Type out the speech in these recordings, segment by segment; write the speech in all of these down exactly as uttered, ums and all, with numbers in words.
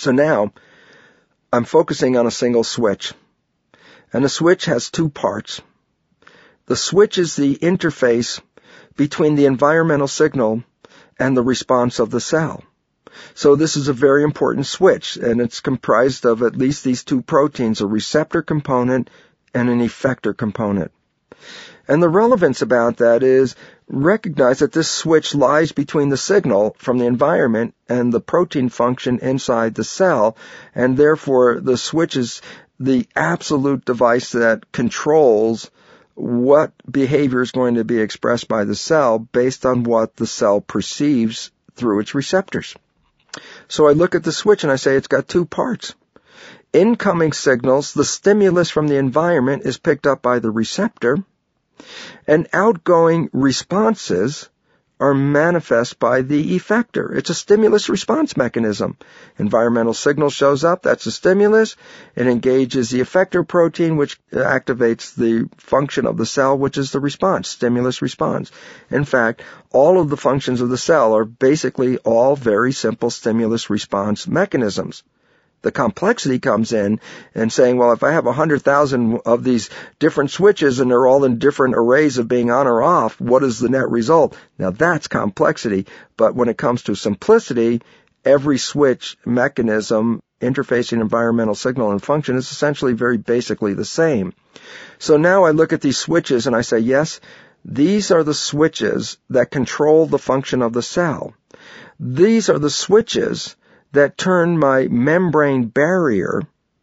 So now I'm focusing on a single switch. And the switch has two parts. The switch is the interface between the environmental signal and the response of the cell. So this is a very important switch, and it's comprised of at least these two proteins, a receptor component and an effector component. And the relevance about that is recognize that this switch lies between the signal from the environment and the protein function inside the cell, and therefore the switch is the absolute device that controls what behavior is going to be expressed by the cell based on what the cell perceives through its receptors. So I look at the switch and I say it's got two parts. Incoming signals, the stimulus from the environment, is picked up by the receptor, and outgoing responses are manifest by the effector. It's a stimulus response mechanism. Environmental signal shows up, that's a stimulus. It engages the effector protein, which activates the function of the cell, which is the response, stimulus response. In fact, all of the functions of the cell are basically all very simple stimulus response mechanisms. The complexity comes in and saying, well, if I have one hundred thousand of these different switches and they're all in different arrays of being on or off, what is the net result? Now that's complexity. But when it comes to simplicity, every switch mechanism interfacing environmental signal and function is essentially very basically the same. So now I look at these switches and I say, yes, these are the switches that control the function of the cell. These are the switches that turn my membrane barrier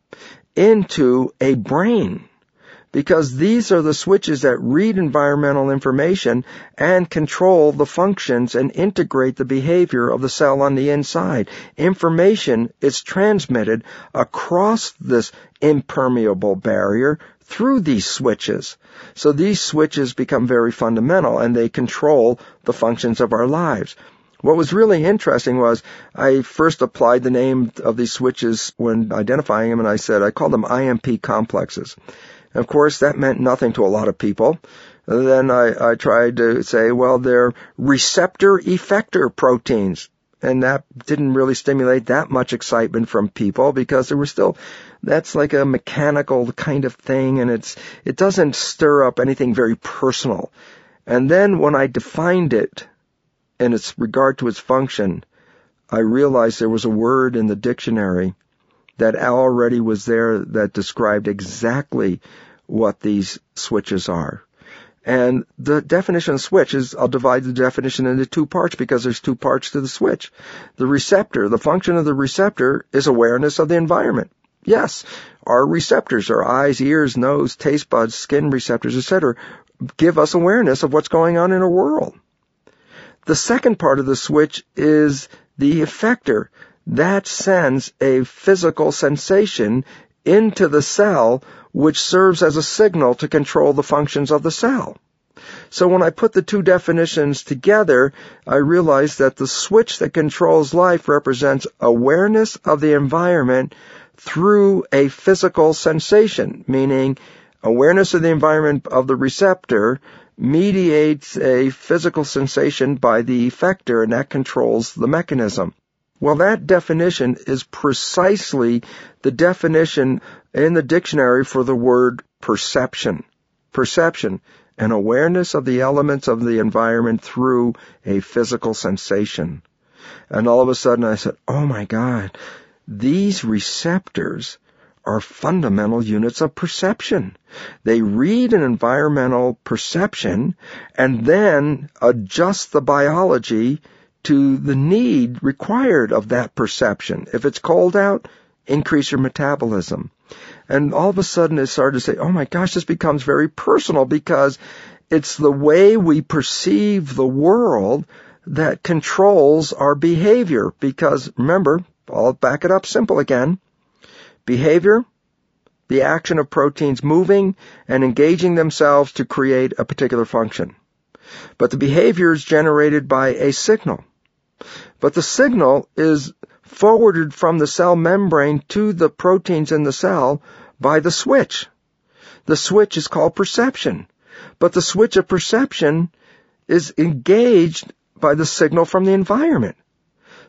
into a brain, because these are the switches that read environmental information and control the functions and integrate the behavior of the cell on the inside. Information is transmitted across this impermeable barrier through these switches. So these switches become very fundamental, and they control the functions of our lives. What was really interesting was I first applied the name of these switches when identifying them, and I said I called them I M P complexes. And of course, that meant nothing to a lot of people. And then I, I tried to say, well, they're receptor-effector proteins. And that didn't really stimulate that much excitement from people, because there was still, that's like a mechanical kind of thing, and it's it doesn't stir up anything very personal. And then when I defined it, in its regard to its function, I realized there was a word in the dictionary that already was there that described exactly what these switches are. And the definition of switch is, I'll divide the definition into two parts because there's two parts to the switch. The receptor, the function of the receptor is awareness of the environment. Yes, our receptors, our eyes, ears, nose, taste buds, skin receptors, et cetera, give us awareness of what's going on in our world. The second part of the switch is the effector. That sends a physical sensation into the cell, which serves as a signal to control the functions of the cell. So when I put the two definitions together, I realized that the switch that controls life represents awareness of the environment through a physical sensation, meaning awareness of the environment of the receptor mediates a physical sensation by the effector, and that controls the mechanism. Well, that definition is precisely the definition in the dictionary for the word perception. Perception, an awareness of the elements of the environment through a physical sensation. And all of a sudden I said, oh my God, these receptors are fundamental units of perception. They read an environmental perception and then adjust the biology to the need required of that perception. If it's cold out, increase your metabolism. And all of a sudden it started to say, oh my gosh, this becomes very personal, because it's the way we perceive the world that controls our behavior. Because remember, I'll back it up simple again. Behavior, the action of proteins moving and engaging themselves to create a particular function. But the behavior is generated by a signal. But the signal is forwarded from the cell membrane to the proteins in the cell by the switch. The switch is called perception. But the switch of perception is engaged by the signal from the environment.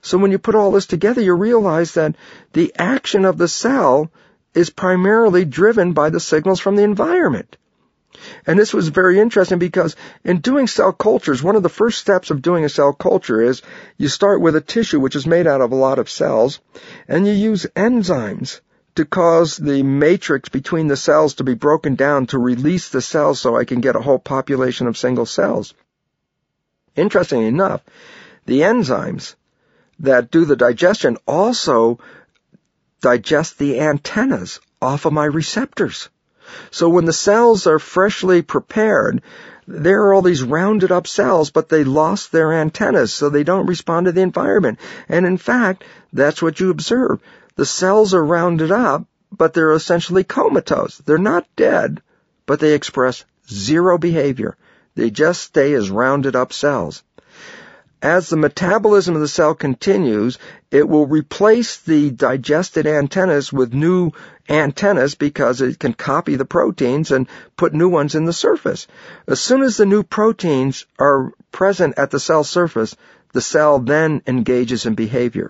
So when you put all this together, you realize that the action of the cell is primarily driven by the signals from the environment. And this was very interesting because in doing cell cultures, one of the first steps of doing a cell culture is you start with a tissue which is made out of a lot of cells, and you use enzymes to cause the matrix between the cells to be broken down to release the cells so I can get a whole population of single cells. Interestingly enough, the enzymes that do the digestion also digest the antennas off of my receptors. So when the cells are freshly prepared, there are all these rounded up cells, but they lost their antennas, so they don't respond to the environment. And in fact, that's what you observe. The cells are rounded up, but they're essentially comatose. They're not dead, but they express zero behavior. They just stay as rounded up cells. As the metabolism of the cell continues, it will replace the digested antennas with new antennas because it can copy the proteins and put new ones in the surface. As soon as the new proteins are present at the cell surface, the cell then engages in behavior.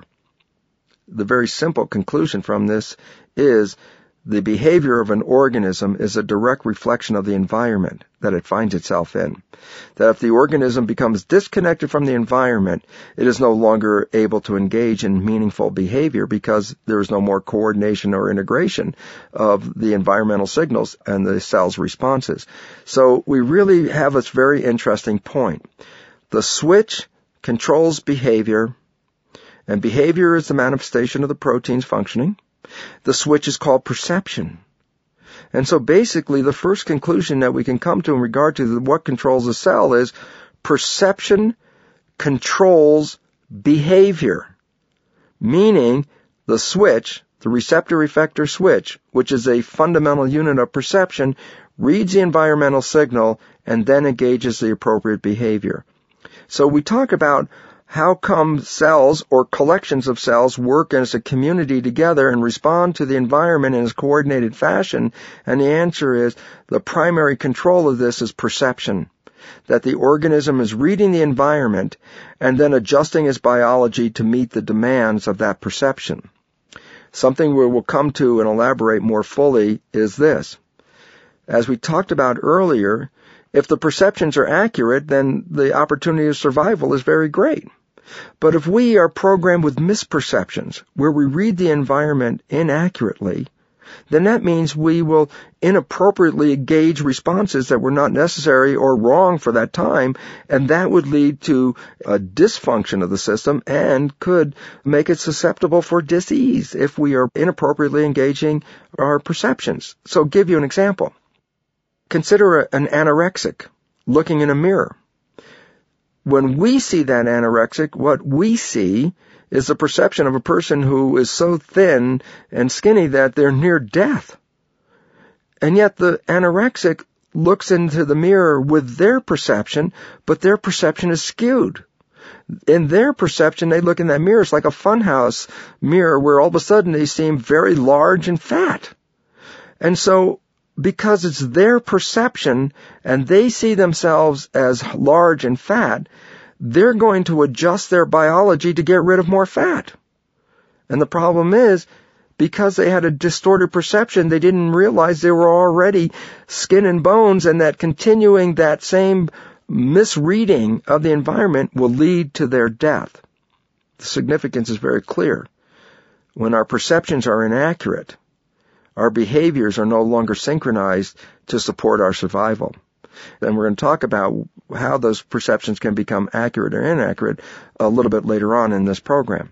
The very simple conclusion from this is the behavior of an organism is a direct reflection of the environment that it finds itself in. That if the organism becomes disconnected from the environment, it is no longer able to engage in meaningful behavior because there is no more coordination or integration of the environmental signals and the cell's responses. So we really have this very interesting point. The switch controls behavior, and behavior is the manifestation of the proteins functioning. The switch is called perception. And so basically the first conclusion that we can come to in regard to what controls the cell is perception controls behavior. Meaning the switch, the receptor-effector switch, which is a fundamental unit of perception, reads the environmental signal and then engages the appropriate behavior. So we talk about how come cells or collections of cells work as a community together and respond to the environment in a coordinated fashion? And the answer is the primary control of this is perception. That the organism is reading the environment and then adjusting its biology to meet the demands of that perception. Something we will come to and elaborate more fully is this. As we talked about earlier, if the perceptions are accurate, then the opportunity of survival is very great. But if we are programmed with misperceptions, where we read the environment inaccurately, then that means we will inappropriately engage responses that were not necessary or wrong for that time, and that would lead to a dysfunction of the system and could make it susceptible for disease if we are inappropriately engaging our perceptions. So give you an example. Consider an anorexic looking in a mirror. When we see that anorexic, what we see is the perception of a person who is so thin and skinny that they're near death. And yet the anorexic looks into the mirror with their perception, but their perception is skewed. In their perception, they look in that mirror, it's like a funhouse mirror where all of a sudden they seem very large and fat. And so because it's their perception and they see themselves as large and fat, they're going to adjust their biology to get rid of more fat. And the problem is, because they had a distorted perception, they didn't realize they were already skin and bones, and that continuing that same misreading of the environment will lead to their death. The significance is very clear. When our perceptions are inaccurate, our behaviors are no longer synchronized to support our survival. And we're going to talk about how those perceptions can become accurate or inaccurate a little bit later on in this program.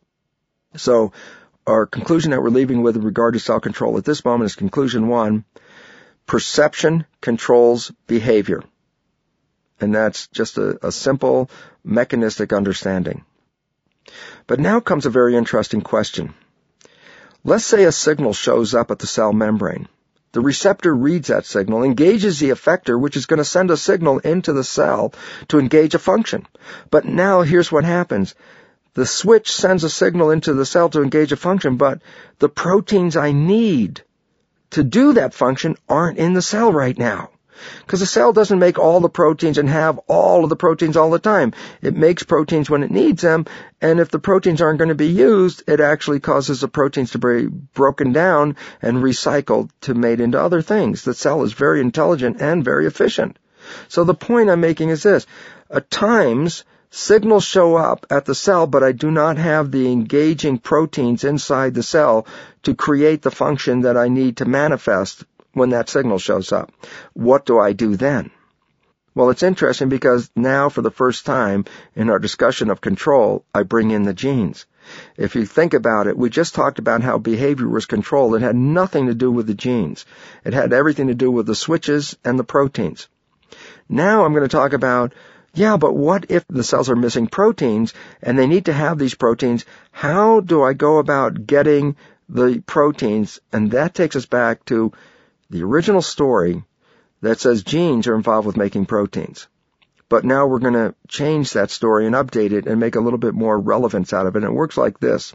So our conclusion that we're leaving with regard to cell control at this moment is conclusion one. Perception controls behavior. And that's just a, a simple mechanistic understanding. But now comes a very interesting question. Let's say a signal shows up at the cell membrane. The receptor reads that signal, engages the effector, which is going to send a signal into the cell to engage a function. But now here's what happens. The switch sends a signal into the cell to engage a function, but the proteins I need to do that function aren't in the cell right now. Because the cell doesn't make all the proteins and have all of the proteins all the time. It makes proteins when it needs them, and if the proteins aren't going to be used, it actually causes the proteins to be broken down and recycled to made into other things. The cell is very intelligent and very efficient. So the point I'm making is this. At times, signals show up at the cell, but I do not have the engaging proteins inside the cell to create the function that I need to manifest when that signal shows up. What do I do then? Well, it's interesting because now for the first time in our discussion of control, I bring in the genes. If you think about it, we just talked about how behavior was controlled. It had nothing to do with the genes. It had everything to do with the switches and the proteins. Now I'm going to talk about, yeah, but what if the cells are missing proteins and they need to have these proteins? How do I go about getting the proteins? And that takes us back to the original story that says genes are involved with making proteins. But now we're going to change that story and update it and make a little bit more relevance out of it. And it works like this.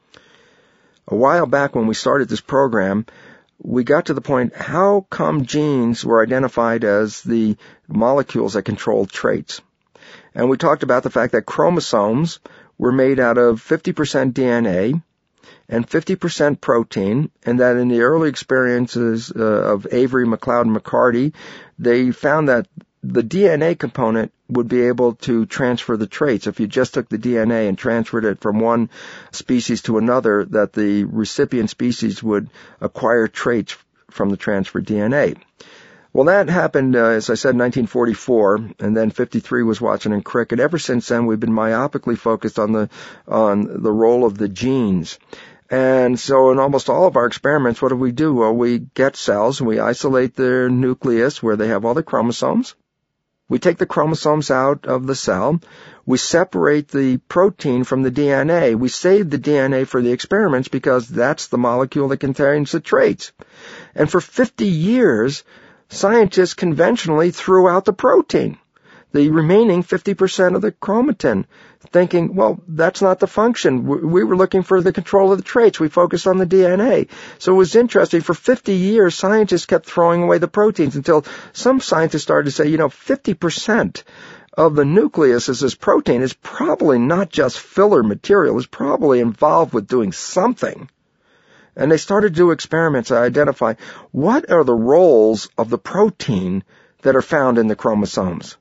A while back when we started this program, we got to the point, how come genes were identified as the molecules that control traits? And we talked about the fact that chromosomes were made out of fifty percent D N A and fifty percent protein, and that in the early experiences uh, of Avery, McLeod, and McCarty, they found that the D N A component would be able to transfer the traits. If you just took the D N A and transferred it from one species to another, that the recipient species would acquire traits from the transferred D N A. Well, that happened, uh, as I said, in nineteen forty-four, and then fifty-three was watching in cricket. Ever since then, we've been myopically focused on the on the role of the genes. And so in almost all of our experiments, what do we do? Well, we get cells, we isolate their nucleus where they have all the chromosomes. We take the chromosomes out of the cell. We separate the protein from the D N A. We save the D N A for the experiments because that's the molecule that contains the traits. And for fifty years, scientists conventionally threw out the protein, the remaining fifty percent of the chromatin, thinking, well, that's not the function. We were looking for the control of the traits. We focused on the D N A. So it was interesting. For fifty years, scientists kept throwing away the proteins until some scientists started to say, you know, fifty percent of the nucleus is this protein is probably not just filler material. It's probably involved with doing something. And they started to do experiments to identify what are the roles of the protein that are found in the chromosomes.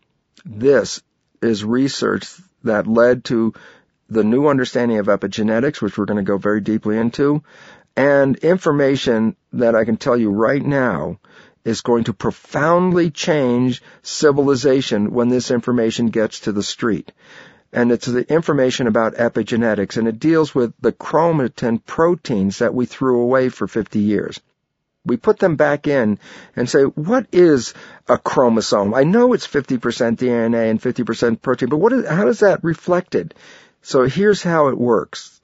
This is research that led to the new understanding of epigenetics, which we're going to go very deeply into, and information that I can tell you right now is going to profoundly change civilization when this information gets to the street. And it's the information about epigenetics, and it deals with the chromatin proteins that we threw away for fifty years. We put them back in and say, what is a chromosome? I know it's fifty percent D N A and fifty percent protein, but what is, how is that reflected? So here's how it works.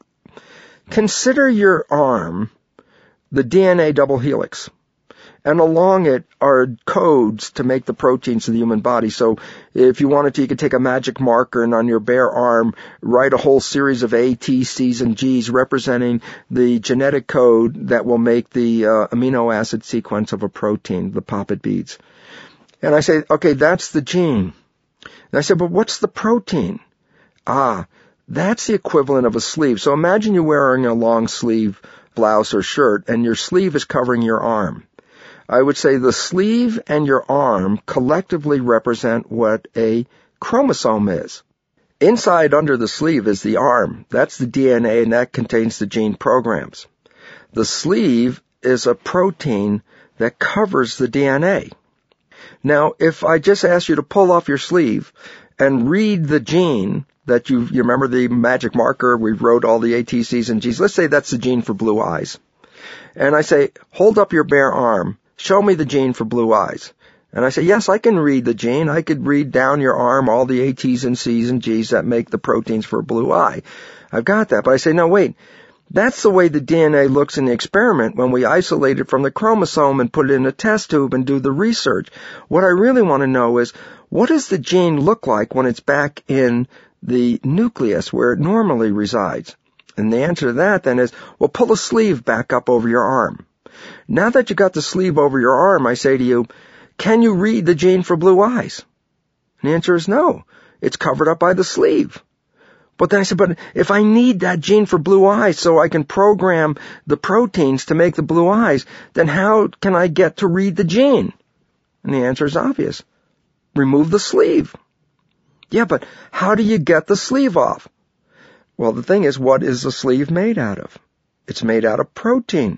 Consider your arm the D N A double helix, and along it are codes to make the proteins of the human body. So if you wanted to, you could take a magic marker and on your bare arm write a whole series of A, T, C's, and G's representing the genetic code that will make the uh, amino acid sequence of a protein, the poppet beads. And I say, okay, that's the gene. And I said, but what's the protein? Ah, that's the equivalent of a sleeve. So imagine you're wearing a long sleeve blouse or shirt, and your sleeve is covering your arm. I would say the sleeve and your arm collectively represent what a chromosome is. Inside under the sleeve is the arm. That's the D N A, and that contains the gene programs. The sleeve is a protein that covers the D N A. Now, if I just ask you to pull off your sleeve and read the gene that you, you remember the magic marker, we wrote all the A, T, C's, and G's. Let's say that's the gene for blue eyes. And I say, hold up your bare arm. Show me the gene for blue eyes. And I say, yes, I can read the gene. I could read down your arm all the A, T's, and C's, and G's that make the proteins for a blue eye. I've got that. But I say, no, wait. That's the way the D N A looks in the experiment when we isolate it from the chromosome and put it in a test tube and do the research. What I really want to know is, what does the gene look like when it's back in the nucleus where it normally resides? And the answer to that then is, well, pull a sleeve back up over your arm. Now that you got the sleeve over your arm, I say to you, can you read the gene for blue eyes? And the answer is no. It's covered up by the sleeve. But then I said, but if I need that gene for blue eyes so I can program the proteins to make the blue eyes, then how can I get to read the gene? And the answer is obvious. Remove the sleeve. Yeah, but how do you get the sleeve off? Well, the thing is, what is the sleeve made out of? It's made out of protein.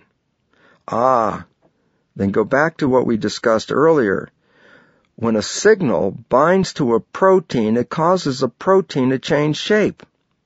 Ah, then go back to what we discussed earlier. When a signal binds to a protein, it causes a protein to change shape.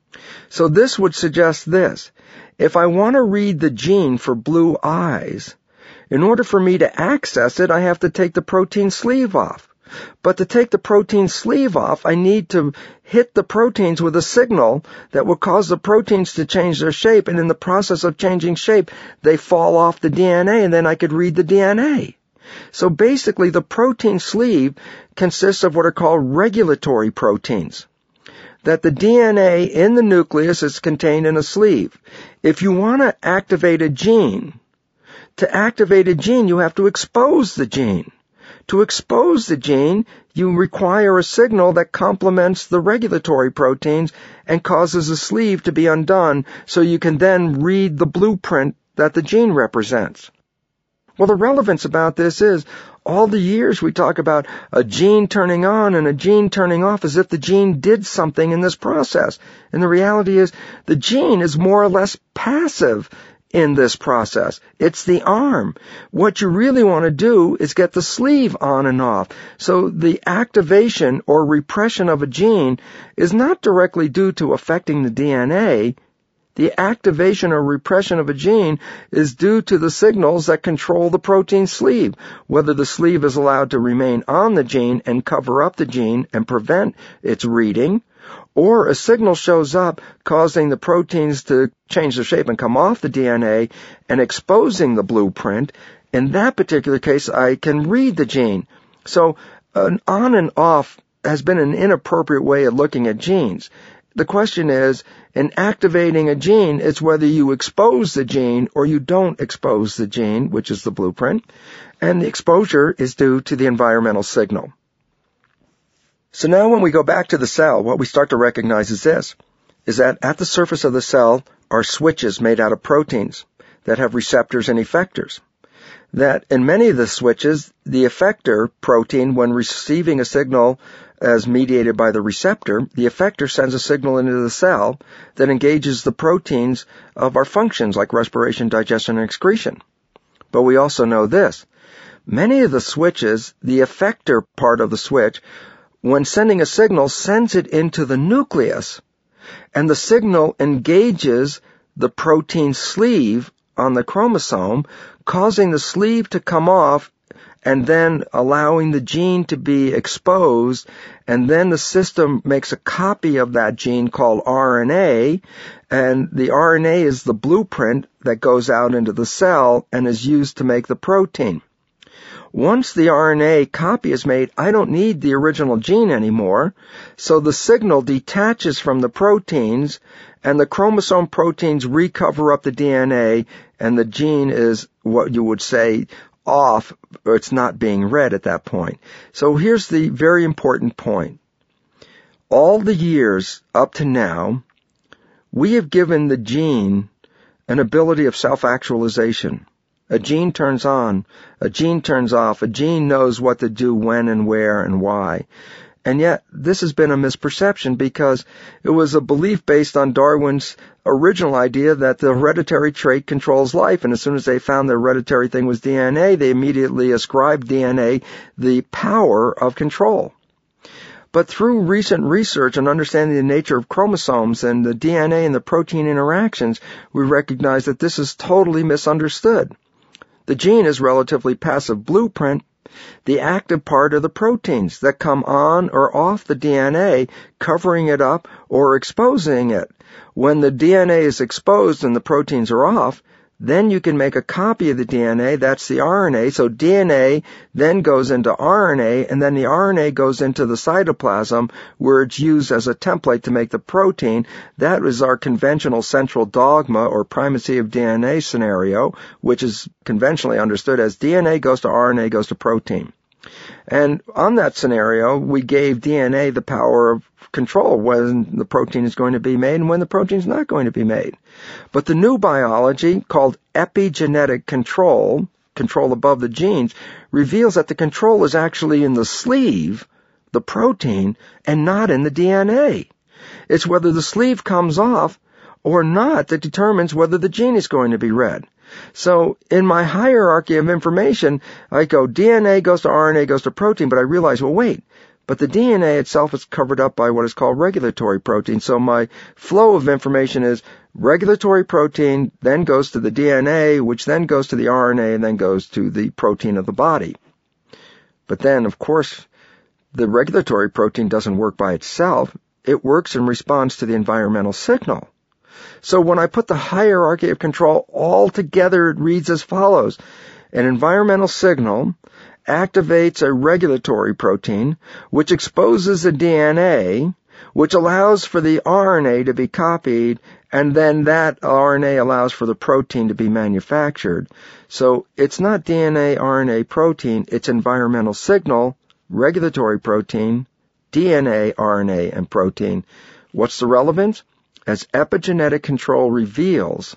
So this would suggest this. If I want to read the gene for blue eyes, in order for me to access it, I have to take the protein sleeve off. But to take the protein sleeve off, I need to hit the proteins with a signal that will cause the proteins to change their shape, and in the process of changing shape, they fall off the D N A, and then I could read the D N A. So basically, the protein sleeve consists of what are called regulatory proteins. That the D N A in the nucleus is contained in a sleeve. If you want to activate a gene, to activate a gene, you have to expose the gene. To expose the gene, you require a signal that complements the regulatory proteins and causes the sleeve to be undone so you can then read the blueprint that the gene represents. Well, the relevance about this is all the years we talk about a gene turning on and a gene turning off as if the gene did something in this process. And the reality is the gene is more or less passive in this process. It's the arm. What you really want to do is get the sleeve on and off. So the activation or repression of a gene is not directly due to affecting the D N A. The activation or repression of a gene is due to the signals that control the protein sleeve, whether the sleeve is allowed to remain on the gene and cover up the gene and prevent its reading, or a signal shows up causing the proteins to change their shape and come off the D N A and exposing the blueprint. In that particular case, I can read the gene. So an on and off has been an inappropriate way of looking at genes. The question is, in activating a gene, it's whether you expose the gene or you don't expose the gene, which is the blueprint, and the exposure is due to the environmental signal. So now when we go back to the cell, what we start to recognize is this, is that at the surface of the cell are switches made out of proteins that have receptors and effectors. That in many of the switches, the effector protein, when receiving a signal as mediated by the receptor, the effector sends a signal into the cell that engages the proteins of our functions like respiration, digestion, and excretion. But we also know this. Many of the switches, the effector part of the switch, when sending a signal, sends it into the nucleus, and the signal engages the protein sleeve on the chromosome, causing the sleeve to come off and then allowing the gene to be exposed, and then the system makes a copy of that gene called R N A, and the R N A is the blueprint that goes out into the cell and is used to make the protein. Once the R N A copy is made, I don't need the original gene anymore, so the signal detaches from the proteins, and the chromosome proteins recover up the D N A, and the gene is what you would say off, or it's not being read at that point. So here's the very important point. All the years up to now, we have given the gene an ability of self-actualization. A gene turns on, a gene turns off, a gene knows what to do when and where and why. And yet, this has been a misperception because it was a belief based on Darwin's original idea that the hereditary trait controls life, and as soon as they found the hereditary thing was D N A, they immediately ascribed D N A the power of control. But through recent research and understanding the nature of chromosomes and the D N A and the protein interactions, we recognize that this is totally misunderstood. The gene is relatively passive blueprint. The active part are the proteins that come on or off the D N A, covering it up or exposing it. When the D N A is exposed and the proteins are off, then you can make a copy of the D N A, that's the R N A. So D N A then goes into R N A, and then the R N A goes into the cytoplasm where it's used as a template to make the protein. That is our conventional central dogma or primacy of D N A scenario, which is conventionally understood as D N A goes to R N A goes to protein. And on that scenario, we gave D N A the power of control when the protein is going to be made and when the protein is not going to be made. But the new biology, called epigenetic control, control above the genes, reveals that the control is actually in the sleeve, the protein, and not in the D N A. It's whether the sleeve comes off or not that determines whether the gene is going to be read. So in my hierarchy of information, I go D N A goes to R N A goes to protein, but I realize, well, wait, but the D N A itself is covered up by what is called regulatory protein. So my flow of information is regulatory protein, then goes to the D N A, which then goes to the R N A, and then goes to the protein of the body. But then, of course, the regulatory protein doesn't work by itself. It works in response to the environmental signal. So when I put the hierarchy of control all together, it reads as follows. An environmental signal activates a regulatory protein, which exposes the D N A, which allows for the R N A to be copied, and then that R N A allows for the protein to be manufactured. So it's not D N A, R N A, protein, it's environmental signal, regulatory protein, D N A, R N A, and protein. What's the relevance? As epigenetic control reveals,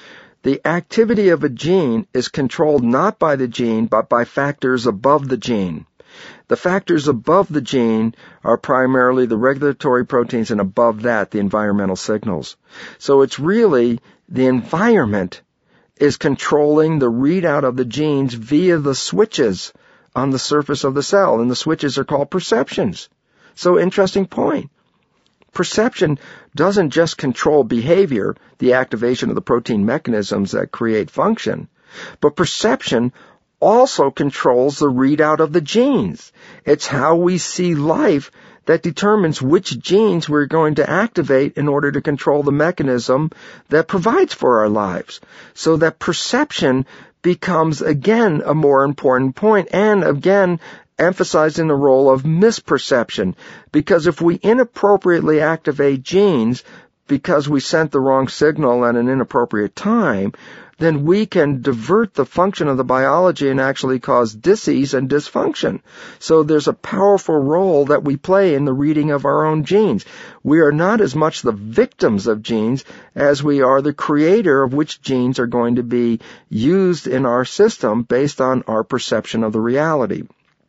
the activity of a gene is controlled not by the gene, but by factors above the gene. The factors above the gene are primarily the regulatory proteins, and above that, the environmental signals. So it's really the environment is controlling the readout of the genes via the switches on the surface of the cell, and the switches are called perceptions. So interesting point. Perception doesn't just control behavior, the activation of the protein mechanisms that create function, but perception also controls the readout of the genes. It's how we see life that determines which genes we're going to activate in order to control the mechanism that provides for our lives. So that perception becomes, again, a more important point, and again, emphasizing the role of misperception, because if we inappropriately activate genes because we sent the wrong signal at an inappropriate time, then we can divert the function of the biology and actually cause disease and dysfunction. So there's a powerful role that we play in the reading of our own genes. We are not as much the victims of genes as we are the creator of which genes are going to be used in our system based on our perception of the reality.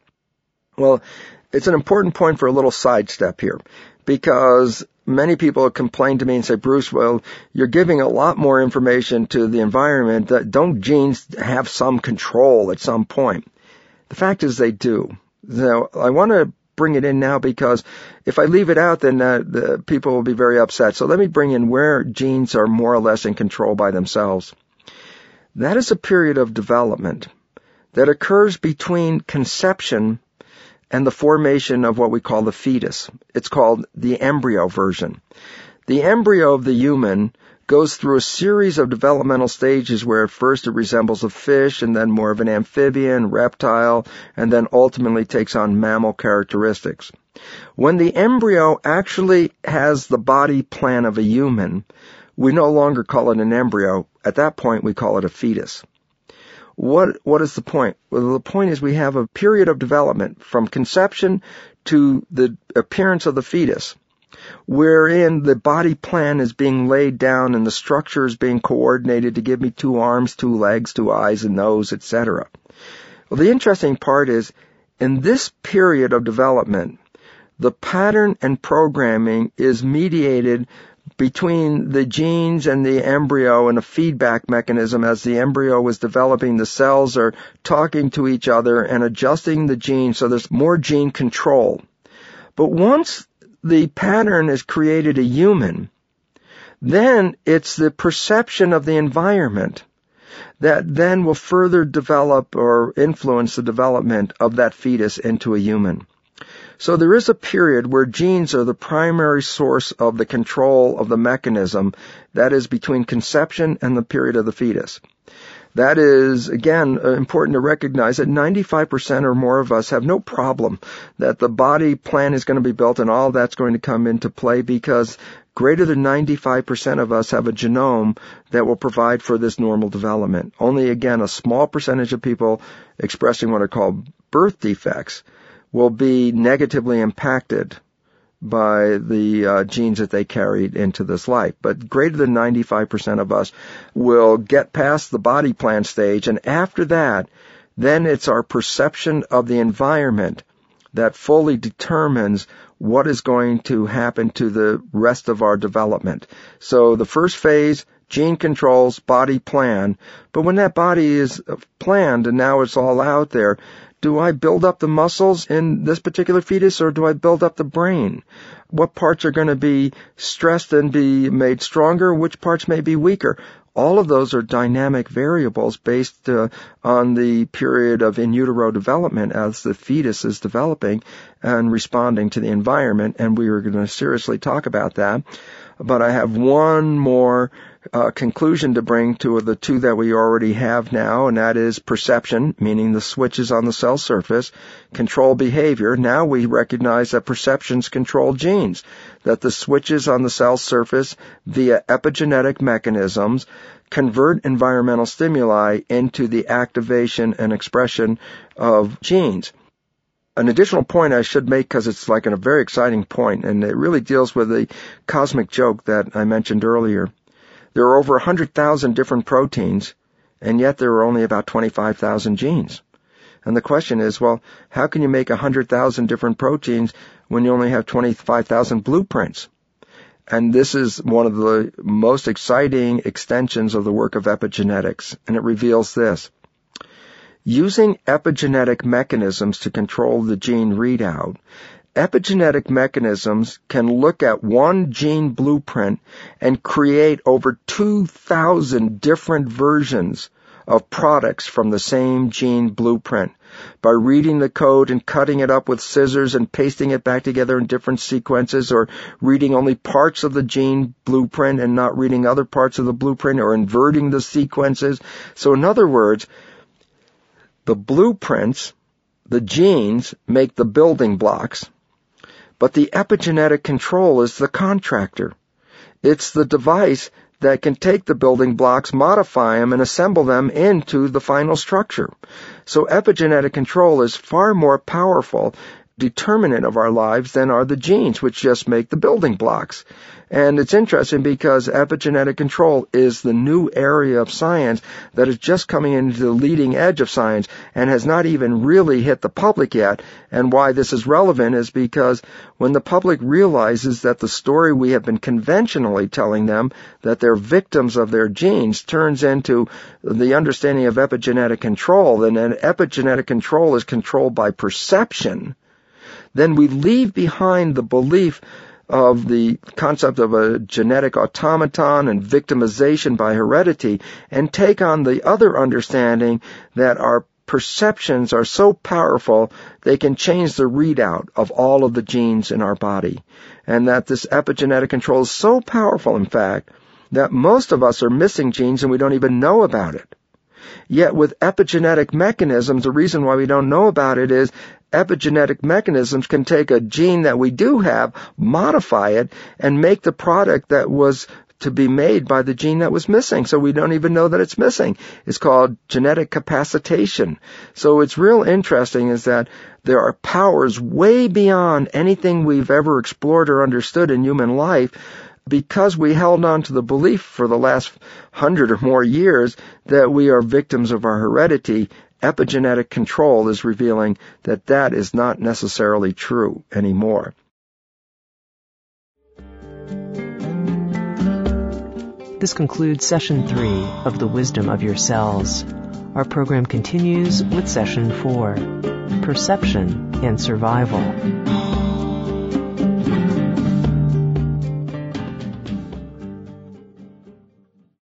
Well, it's an important point for a little sidestep here, because many people complain to me and say, Bruce, well, you're giving a lot more information to the environment. Don't genes have some control at some point? The fact is they do. So I want to bring it in now, because if I leave it out, then uh, the people will be very upset. So let me bring in where genes are more or less in control by themselves. That is a period of development that occurs between conception and the formation of what we call the fetus. It's called the embryo version. The embryo of the human goes through a series of developmental stages where at first it resembles a fish, and then more of an amphibian, reptile, and then ultimately takes on mammal characteristics. When the embryo actually has the body plan of a human, we no longer call it an embryo. At that point, we call it a fetus. What, what is the point? Well, the point is we have a period of development from conception to the appearance of the fetus, wherein the body plan is being laid down and the structure is being coordinated to give me two arms, two legs, two eyes, a nose, et cetera. Well, the interesting part is, in this period of development, the pattern and programming is mediated between the genes and the embryo in a feedback mechanism. As the embryo is developing, the cells are talking to each other and adjusting the genes, so there's more gene control. But once the pattern has created a human, then it's the perception of the environment that then will further develop or influence the development of that fetus into a human. So there is a period where genes are the primary source of the control of the mechanism, that is between conception and the period of the fetus. That is, again, important to recognize that ninety-five percent or more of us have no problem that the body plan is going to be built and all that's going to come into play, because greater than ninety-five percent of us have a genome that will provide for this normal development. Only, again, a small percentage of people expressing what are called birth defects will be negatively impacted by the uh, genes that they carried into this life. But greater than ninety-five percent of us will get past the body plan stage, and after that, then it's our perception of the environment that fully determines what is going to happen to the rest of our development. So the first phase, gene controls, body plan. But when that body is planned and now it's all out there, do I build up the muscles in this particular fetus, or do I build up the brain? What parts are going to be stressed and be made stronger? Which parts may be weaker? All of those are dynamic variables based uh, on the period of in utero development as the fetus is developing and responding to the environment, and we are going to seriously talk about that. But I have one more uh, conclusion to bring to the two that we already have now, and that is perception, meaning the switches on the cell surface, control behavior. Now we recognize that perceptions control genes, that the switches on the cell surface via epigenetic mechanisms convert environmental stimuli into the activation and expression of genes. An additional point I should make, because it's like a very exciting point, and it really deals with the cosmic joke that I mentioned earlier. There are over one hundred thousand different proteins, and yet there are only about twenty-five thousand genes. And the question is, well, how can you make one hundred thousand different proteins when you only have twenty-five thousand blueprints? And this is one of the most exciting extensions of the work of epigenetics, and it reveals this. Using epigenetic mechanisms to control the gene readout, epigenetic mechanisms can look at one gene blueprint and create over two thousand different versions of products from the same gene blueprint. By reading the code and cutting it up with scissors and pasting it back together in different sequences, or reading only parts of the gene blueprint and not reading other parts of the blueprint, or inverting the sequences. So in other words, the blueprints, the genes, make the building blocks, but the epigenetic control is the contractor. It's the device that can take the building blocks, modify them, and assemble them into the final structure. So epigenetic control is far more powerful determinant of our lives than are the genes, which just make the building blocks. And it's interesting because epigenetic control is the new area of science that is just coming into the leading edge of science and has not even really hit the public yet. And why this is relevant is because when the public realizes that the story we have been conventionally telling them, that they're victims of their genes, turns into the understanding of epigenetic control, and then epigenetic control is controlled by perception, then we leave behind the belief of the concept of a genetic automaton and victimization by heredity, and take on the other understanding that our perceptions are so powerful they can change the readout of all of the genes in our body. And that this epigenetic control is so powerful, in fact, that most of us are missing genes and we don't even know about it. Yet with epigenetic mechanisms, the reason why we don't know about it is epigenetic mechanisms can take a gene that we do have, modify it, and make the product that was to be made by the gene that was missing. So we don't even know that it's missing. It's called genetic capacitation. So it's real interesting is that there are powers way beyond anything we've ever explored or understood in human life, because we held on to the belief for the last hundred or more years that we are victims of our heredity. Epigenetic control is revealing that that is not necessarily true anymore. This concludes session three of The Wisdom of Your Cells. Our program continues with session four, Perception and Survival.